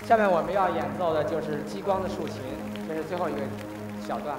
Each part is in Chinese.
下面我们要演奏的就是激光的竖琴，这是最后一个小段。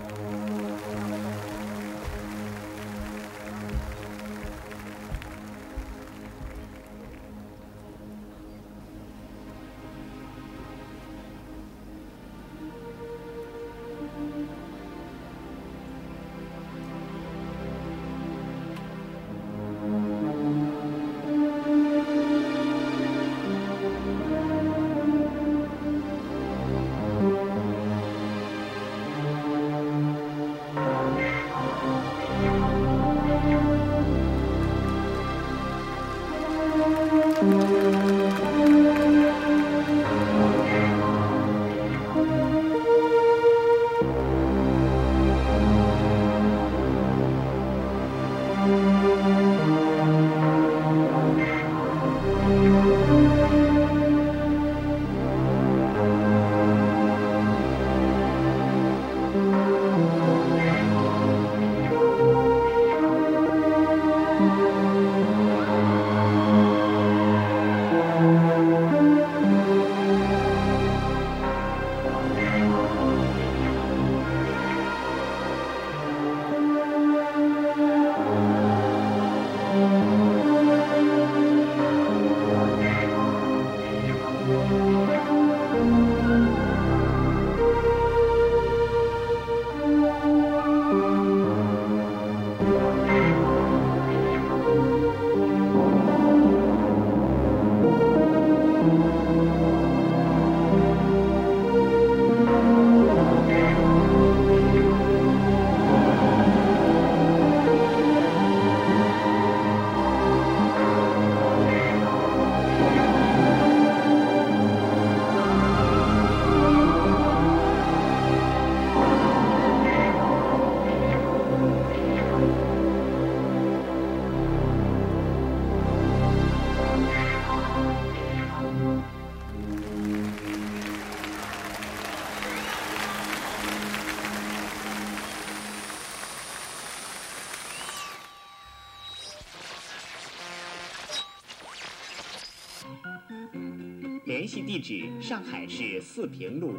联系地址：上海市四平路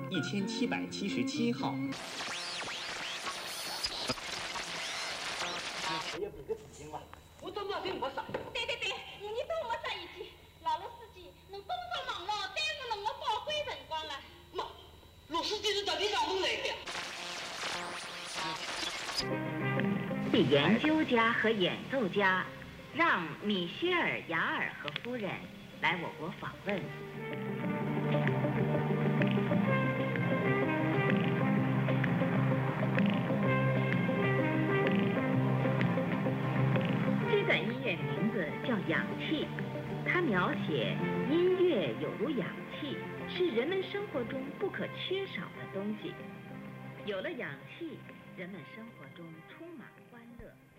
1777号。 要给个纸巾吧，我都没跟我撒。 对，你多我说一句，老罗司机，侬工作忙咯，耽误侬的宝贵辰光了。 妈，老司机是到底上门来的呀？ 研究家和演奏家让米歇尔·雅尔和夫人来我国访问。这段音乐名字叫《氧气》，它描写音乐有如氧气，是人们生活中不可缺少的东西。有了氧气，人们生活中充满欢乐。